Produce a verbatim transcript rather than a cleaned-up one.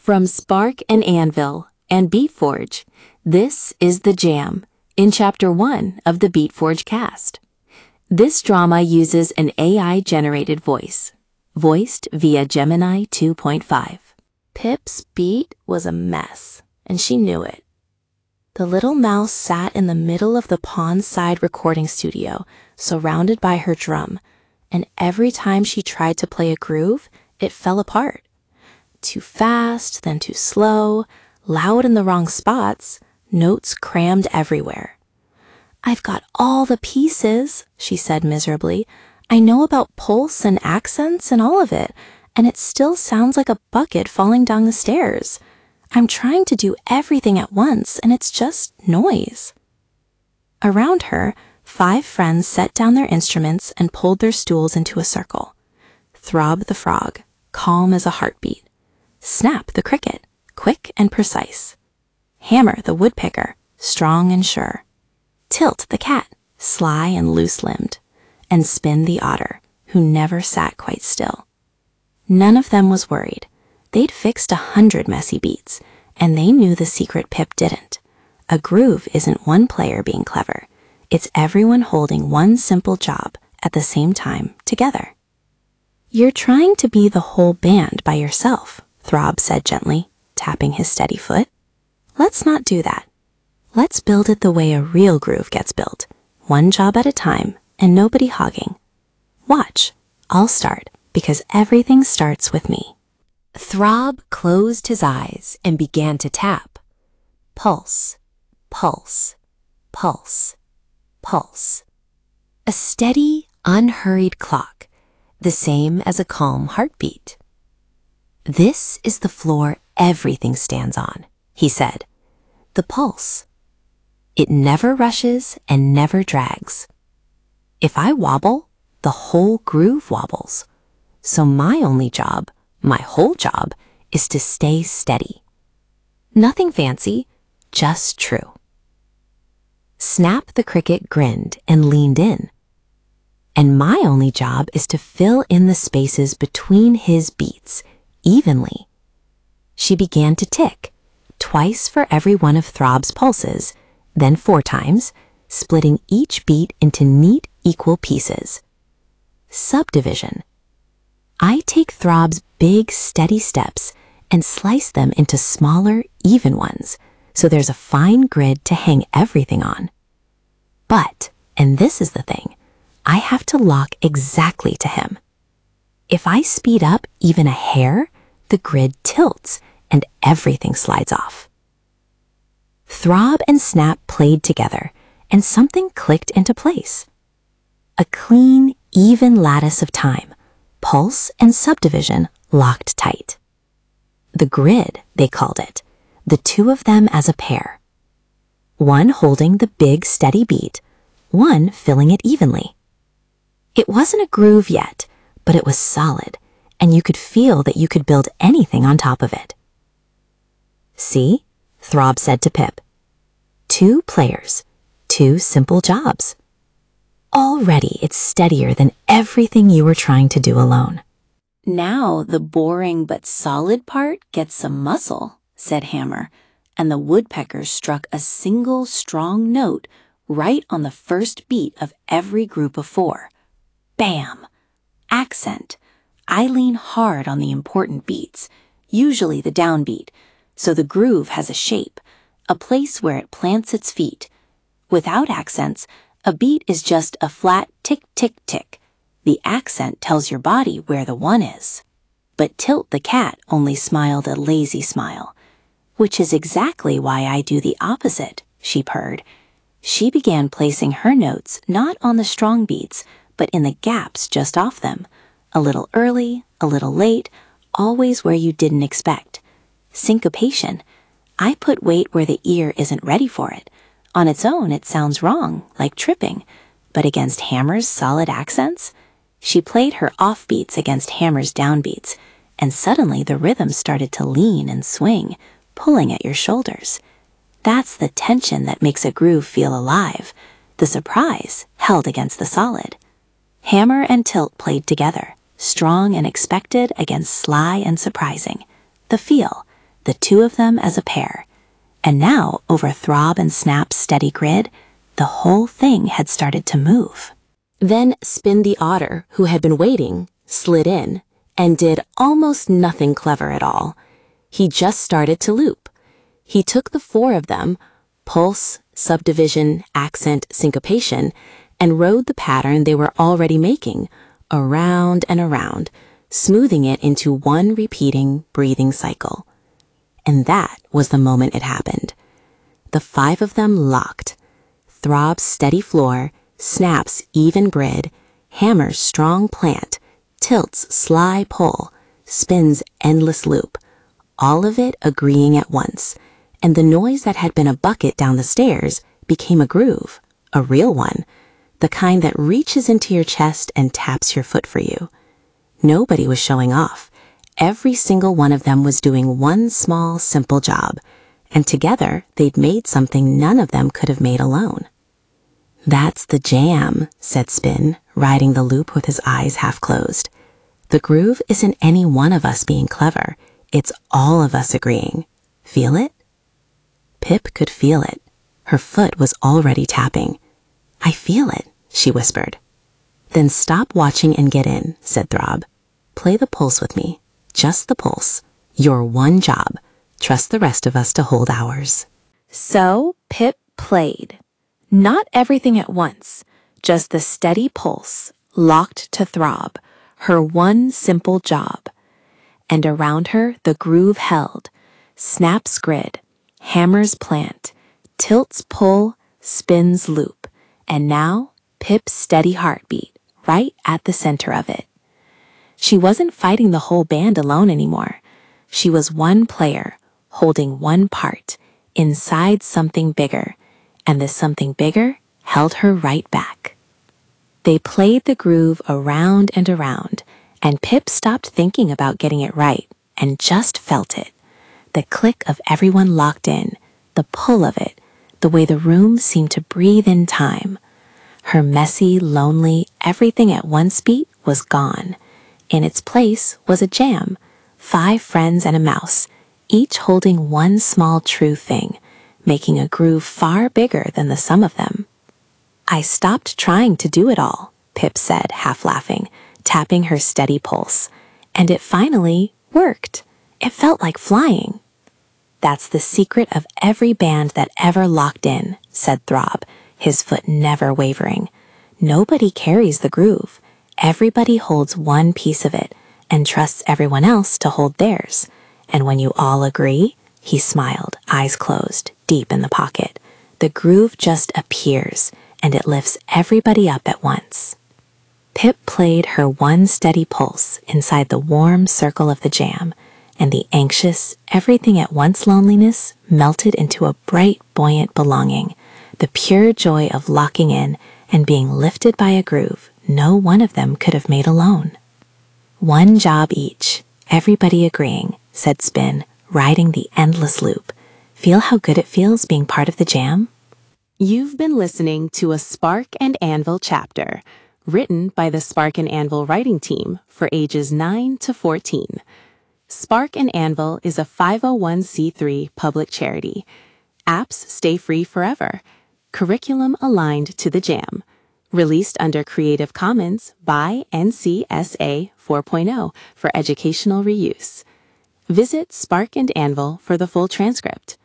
From Spark and Anvil and Beatforge, this is The Jam in Chapter one of the Beatforge cast. This drama uses an A I-generated voice, voiced via Gemini two point five. Pip's beat was a mess, and she knew it. The little mouse sat in the middle of the pond-side recording studio, surrounded by her drum, and every time she tried to play a groove, it fell apart. Too fast, then too slow, loud in the wrong spots, notes crammed everywhere. "I've got all the pieces," she said miserably. "I know about pulse and accents and all of it, and it still sounds like a bucket falling down the stairs. I'm trying to do everything at once, and it's just noise." Around her, five friends set down their instruments and pulled their stools into a circle. Throb the frog, calm as a heartbeat. Snap the cricket, quick and precise. Hammer the woodpecker, strong and sure. Tilt the cat, sly and loose-limbed. And Spin the otter, who never sat quite still. None of them was worried. They'd fixed a hundred messy beats, and they knew the secret Pip didn't. A groove isn't one player being clever. It's everyone holding one simple job at the same time together. "You're trying to be the whole band by yourself," Throb said gently, tapping his steady foot. "Let's not do that. Let's build it the way a real groove gets built, one job at a time and nobody hogging. Watch, I'll start because everything starts with me." Throb closed his eyes and began to tap. Pulse, pulse, pulse, pulse. A steady, unhurried clock, the same as a calm heartbeat. "This is the floor everything stands on," he said. "The pulse. It never rushes and never drags. If I wobble, the whole groove wobbles. So my only job, my whole job, is to stay steady. Nothing fancy, just true." Snap the cricket grinned and leaned in. "And my only job is to fill in the spaces between his beats, evenly." She began to tick, twice for every one of Throb's pulses, then four times, splitting each beat into neat, equal pieces. Subdivision. I take Throb's big, steady steps and slice them into smaller, even ones, so there's a fine grid to hang everything on. But, and this is the thing, I have to lock exactly to him. If I speed up even a hair, the grid tilts and everything slides off. Throb and Snap played together, and something clicked into place. A clean, even lattice of time, pulse and subdivision locked tight. The grid, they called it, the two of them as a pair. One holding the big, steady beat, one filling it evenly. It wasn't a groove yet, but it was solid, and you could feel that you could build anything on top of it. "See?" Throb said to Pip. "Two players, two simple jobs. Already it's steadier than everything you were trying to do alone." "Now the boring but solid part gets some muscle," said Hammer, and the woodpecker struck a single strong note right on the first beat of every group of four. Bam! Accent. I lean hard on the important beats, usually the downbeat, so the groove has a shape, a place where it plants its feet. Without accents, a beat is just a flat tick-tick-tick. The accent tells your body where the one is. But Tilt the cat only smiled a lazy smile, which is exactly why I do the opposite, she purred. She began placing her notes not on the strong beats, but in the gaps just off them. A little early, a little late, always where you didn't expect. Syncopation. I put weight where the ear isn't ready for it. On its own, it sounds wrong, like tripping, but against Hammer's solid accents, she played her offbeats against Hammer's downbeats, and suddenly the rhythm started to lean and swing, pulling at your shoulders. That's the tension that makes a groove feel alive, the surprise held against the solid. Hammer and Tilt played together, strong and expected against sly and surprising. The feel, the two of them as a pair. And now, over Throb and Snap's steady grid, the whole thing had started to move. Then Spin the otter, who had been waiting, slid in and did almost nothing clever at all. He just started to loop. He took the four of them, pulse, subdivision, accent, syncopation, and rode the pattern they were already making, around and around, smoothing it into one repeating, breathing cycle. And that was the moment it happened. The five of them locked. Throb's steady floor, Snap's even grid, Hammer's strong plant, Tilt's sly pull, Spin's endless loop, all of it agreeing at once, and the noise that had been a bucket down the stairs became a groove, a real one, the kind that reaches into your chest and taps your foot for you. Nobody was showing off. Every single one of them was doing one small, simple job, and together they'd made something none of them could have made alone. "That's the jam," said Spin, riding the loop with his eyes half closed. "The groove isn't any one of us being clever. It's all of us agreeing. Feel it?" Pip could feel it. Her foot was already tapping. "I feel it," she whispered. "Then stop watching and get in," said Throb. "Play the pulse with me. Just the pulse. Your one job. Trust the rest of us to hold ours." So Pip played. Not everything at once, just the steady pulse, locked to Throb, her one simple job. And around her the groove held, Snap's grid, Hammer's plant, Tilt's pull, Spin's loop, and now Pip's steady heartbeat, right at the center of it. She wasn't fighting the whole band alone anymore. She was one player, holding one part, inside something bigger, and the something bigger held her right back. They played the groove around and around, and Pip stopped thinking about getting it right and just felt it. The click of everyone locked in, the pull of it, the way the room seemed to breathe in time. Her messy, lonely, everything at once beat was gone. In its place was a jam, five friends and a mouse, each holding one small true thing, making a groove far bigger than the sum of them. "I stopped trying to do it all," Pip said, half laughing, tapping her steady pulse, "and it finally worked. It felt like flying." "That's the secret of every band that ever locked in," said Throb, his foot never wavering. "Nobody carries the groove. Everybody holds one piece of it and trusts everyone else to hold theirs. And when you all agree," he smiled, eyes closed, deep in the pocket, "the groove just appears, and it lifts everybody up at once." Pip played her one steady pulse inside the warm circle of the jam, and the anxious, everything-at-once loneliness melted into a bright, buoyant belonging, the pure joy of locking in and being lifted by a groove no one of them could have made alone. "One job each, everybody agreeing," said Spin, riding the endless loop. "Feel how good it feels being part of the jam?" You've been listening to a Spark and Anvil chapter, written by the Spark and Anvil writing team for ages nine to fourteen. Spark and Anvil is a five oh one c three public charity. Apps stay free forever. Curriculum aligned to the jam. Released under Creative Commons by N C S A four point oh for educational reuse. Visit Spark and Anvil for the full transcript.